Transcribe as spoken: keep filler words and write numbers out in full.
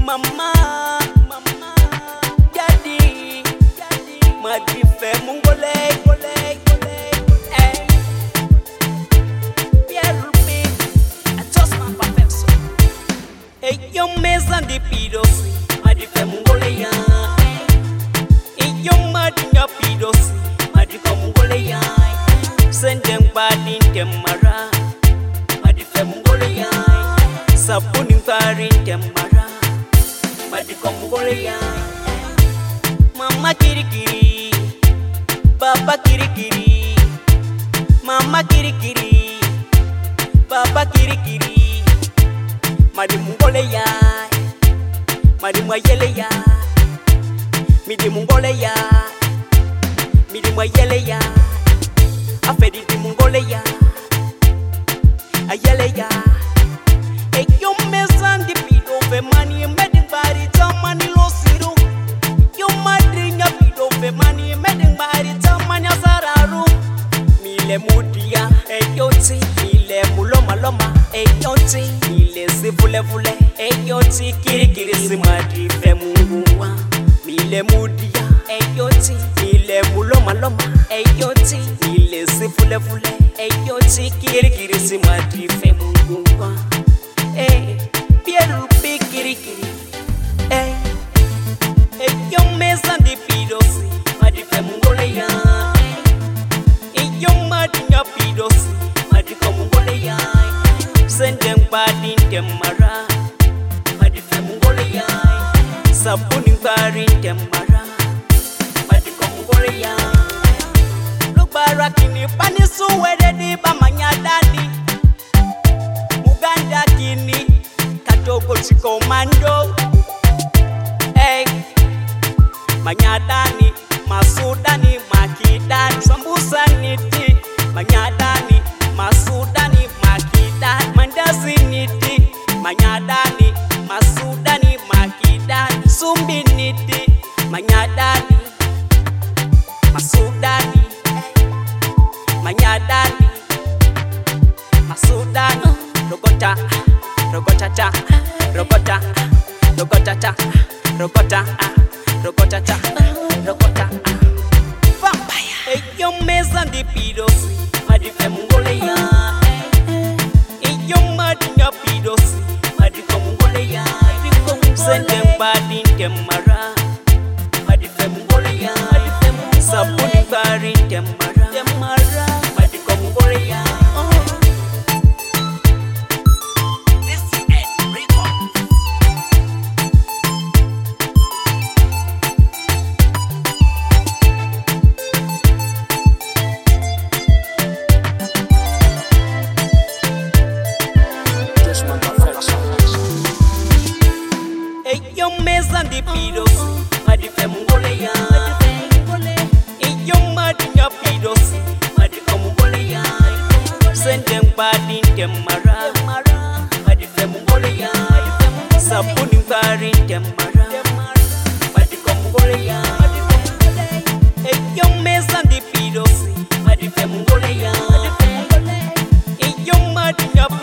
Mama, mama, daddy, daddy, madife mungole, gole, gole, eh. Pierre Rupi, I just my perfection. Eh, yo mesa di pidosi, madife mungole ya, eh. Eh, yo madinya pidosi, madife mungole ya, sendem badin temara, madife mungole ya, sabuni farin temara. Madiko mungole ya, mama kirikiri, baba kirikiri, mama kirikiri, baba kirikiri, madi mungole ya, madi mwayele ya, midi mungole ya, midi mwayele ya, afedi di mungole ya, ayele ya, eyo mesandi pido fe mani medi bari tamani lo siru, yo madrinya pido fe mani medi bari tamani asararu, mile mudia eyo ti, mile muloma loma eyo ti, mile sivule vule eyo ti, kiri kiri si madi fe munguwa, mile mudia eyo ti, mile muloma loma eyo ti, mile sivule vule eyo ti, kiri kiri si madi fe munguwa. Eh, Pierre Rupi kiri kiri, eh, eh, yo mesa di pidosi, madife mungole ya, eh, yo madinya pidosi, madiko mungole ya, sendem badin temara, madife mungole ya, sabuni farin temara, madiko mungole ya, lubara kini panisu wede di bamanya dadi. Uganda kini katoko chikomando, eh, manyadani masudani makidani sambusa niti, manyadani masudani makidani mandazi niti, manyadani masudani makidani sumbi niti, manyadani masudani, manyadani masudani. Rogota, rogota ta, rogota, rogota ta, rogota, rogota ta, rogota. Vampire. Hey, yo mesa di pidosi, madife mungole ya. Hey, yo madinya pidosi, madife mungole ya. Sendem badin temara, madife mungole ya. Sabuni farin temara, temara, madife mungole ya. Yo mesa di pidosi, madife mungole ya, yo madinya pidosi, madiko mungole ya, sendem badin temara, madife mungole ya, sabuni farin temara, madiko mungole ya, yo mesa di pidosi, madife mungole ya, yo madinya